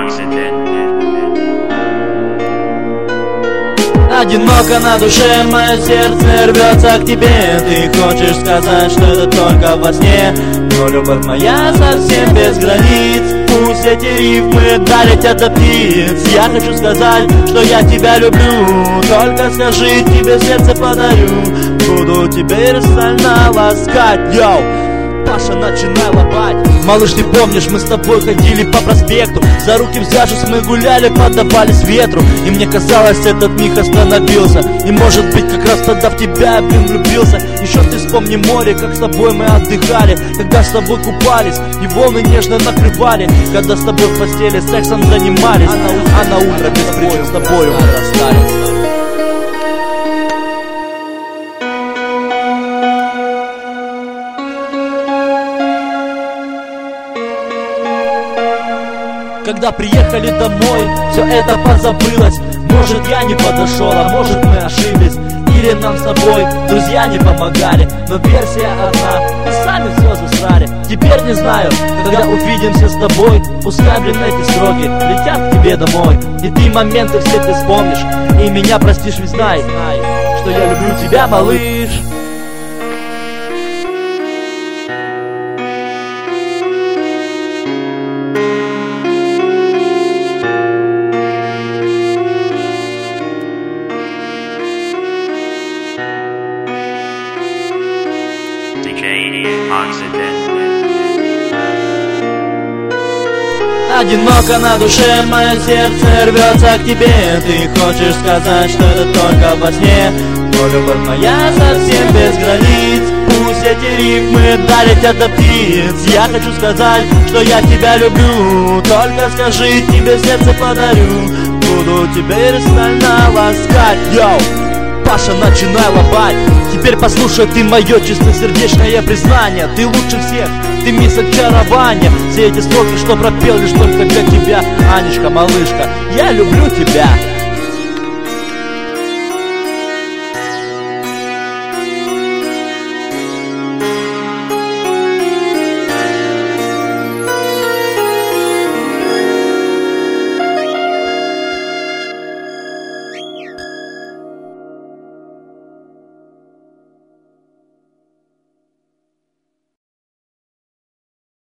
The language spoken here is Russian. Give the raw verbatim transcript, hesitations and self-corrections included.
Одиноко на душе, мое сердце рвется к тебе. Ты хочешь сказать, что это только во сне, но любовь моя совсем без границ. Пусть эти рифмы долетят до птиц. Я хочу сказать, что я тебя люблю. Только скажи, тебе сердце подарю. Буду теперь сильно ласкать, йоу. Паша, начинай лопать. Малыш, ты помнишь, мы с тобой ходили по проспекту, за руки взявшись мы гуляли, поддавались ветру. И мне казалось, этот миг остановился. И может быть, как раз тогда в тебя я, блин, влюбился. Еще ты вспомни море, как с тобой мы отдыхали, когда с тобой купались и волны нежно накрывали, когда с тобой в постели сексом занимались, а на, а на утро без причин с тобою мы расстались. Когда приехали домой, все это позабылось. Может, я не подошел, а может, мы ошиблись. Или нам с тобой друзья не помогали. Но версия одна, мы сами все засрали. Теперь не знаю, когда увидимся с тобой, пускай, блин, эти сроки летят к тебе домой. И ты моменты все ты вспомнишь, и меня простишь, ведь знай, что я люблю тебя, малыш. Одиноко на душе, мое сердце рвется к тебе. Ты хочешь сказать, что это только во сне, но любовь моя совсем без границ. Пусть эти рифмы долетят до птиц. Я хочу сказать, что я тебя люблю. Только скажи, тебе сердце подарю. Буду теперь сильно ласкать, йоу. Паша, начинай лопать. Теперь послушай ты мое чистосердечное признание. Ты лучше всех, ты мисс очарования. Все эти строки, что пропел лишь только для тебя, Анечка, малышка, я люблю тебя.